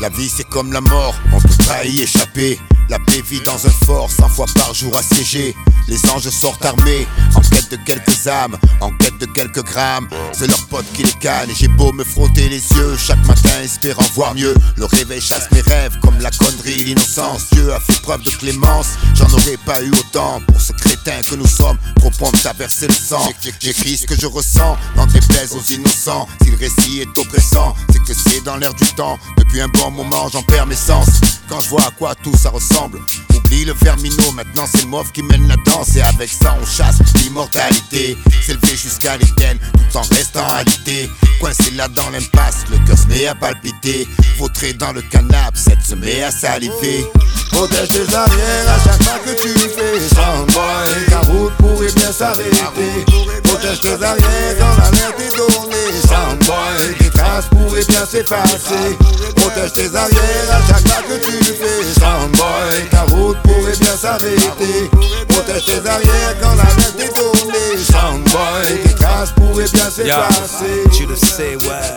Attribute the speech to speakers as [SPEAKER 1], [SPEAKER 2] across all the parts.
[SPEAKER 1] La vie c'est comme la mort, on peut pas y échapper. La paix vit dans un fort, 100 fois par jour assiégé. Les anges sortent armés, en quête de quelques âmes, en quête de quelques grammes. C'est leur pote qui les canne et j'ai beau me frotter les yeux chaque matin espérant voir mieux. Le réveil chasse mes rêves comme la connerie, l'innocence. Dieu a fait preuve de clémence, j'en aurais pas eu autant pour ce crétin que nous sommes, trop prompts à verser le sang. J'écris ce que je ressens, n'en déplaise aux innocents. Si le récit est oppressant, c'est que c'est dans l'air du temps. Depuis un bon moment j'en perds mes sens. Quand je vois à quoi tout ça ressemble, oublie le vermino, maintenant c'est le mauve qui mène la danse. Et avec ça on chasse l'immortalité, s'élever jusqu'à l'éden tout en restant alité. Coincé là dans l'impasse, le cœur se met à palpiter. Vautré dans le canapé, cette se met à saliver.
[SPEAKER 2] Protège tes arrières à chaque pas que tu fais. Soundboy, ta route pourrait bien s'arrêter. Protège tes arrières quand l'alerte est donnée. Soundboy, tes traces pourraient bien s'effacer. Protège tes arrières à chaque pas que tu fais. Soundboy, ta route pourrait bien s'arrêter. Protège tes arrières quand l'alerte est donnée. Soundboy, tes traces pourraient bien s'effacer.
[SPEAKER 3] Tu le sais, ouais.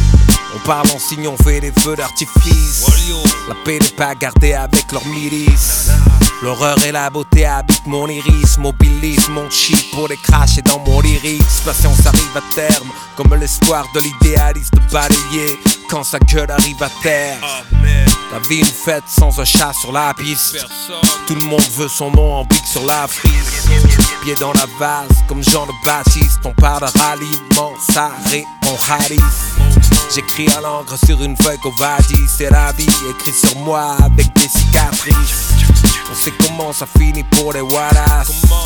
[SPEAKER 3] On parle en signe, on fait des feux d'artifice. La paix n'est pas gardée avec leur milice. L'horreur et la beauté habitent mon iris. Mobilise mon chi pour les cracher dans mon lyrics. Patience arrive à terme, comme l'espoir de l'idéaliste balayé quand sa gueule arrive à terre. La vie une fête sans un chat sur la piste. Tout le monde veut son nom en bic sur la frise. Pied dans la vase comme Jean le Baptiste. On parle de ralliement, ça répond Haris. J'écris à l'encre sur une feuille qu'Ovadi. C'est la vie écrite sur moi avec des cicatrices. On sait comment ça finit pour les Wallace.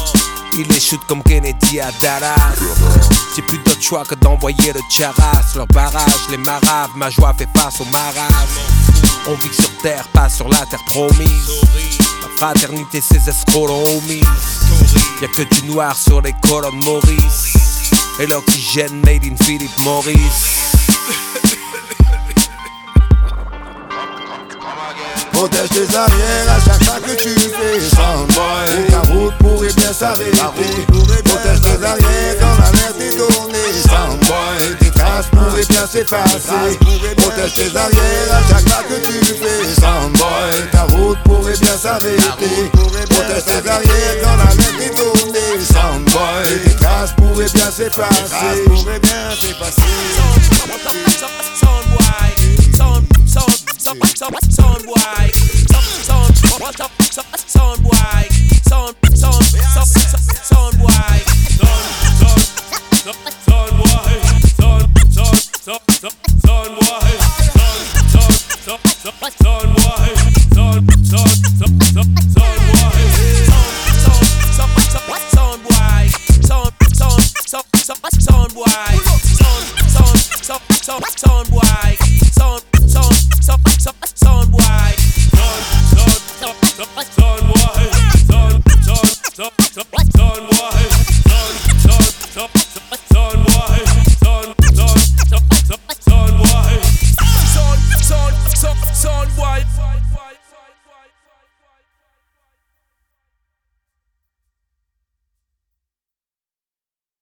[SPEAKER 3] Il les shoot comme Kennedy à Dallas. J'ai plus d'autre choix que d'envoyer le Charas. Leur barrage, les maraves, ma joie fait face aux maraves. On vit sur terre, pas sur la terre promise. La fraternité, ses escrocs homies. Y'a que du noir sur les colonnes Maurice. Et l'oxygène made in Philip Morris.
[SPEAKER 2] Protège tes arrières à chaque pas que tu fais. Soundboy, ta route pourrait bien s'arrêter. Protège tes arrières quand l'alerte est donnée. Soundboy, tes traces pourraient bien s'effacer. Protège tes arrières à chaque pas que tu fais. Soundboy, ta route pourrait bien s'arrêter. Protège tes arrières quand l'alerte est donnée. Soundboy, tes traces pourraient bien s'effacer.
[SPEAKER 4] Soundboy,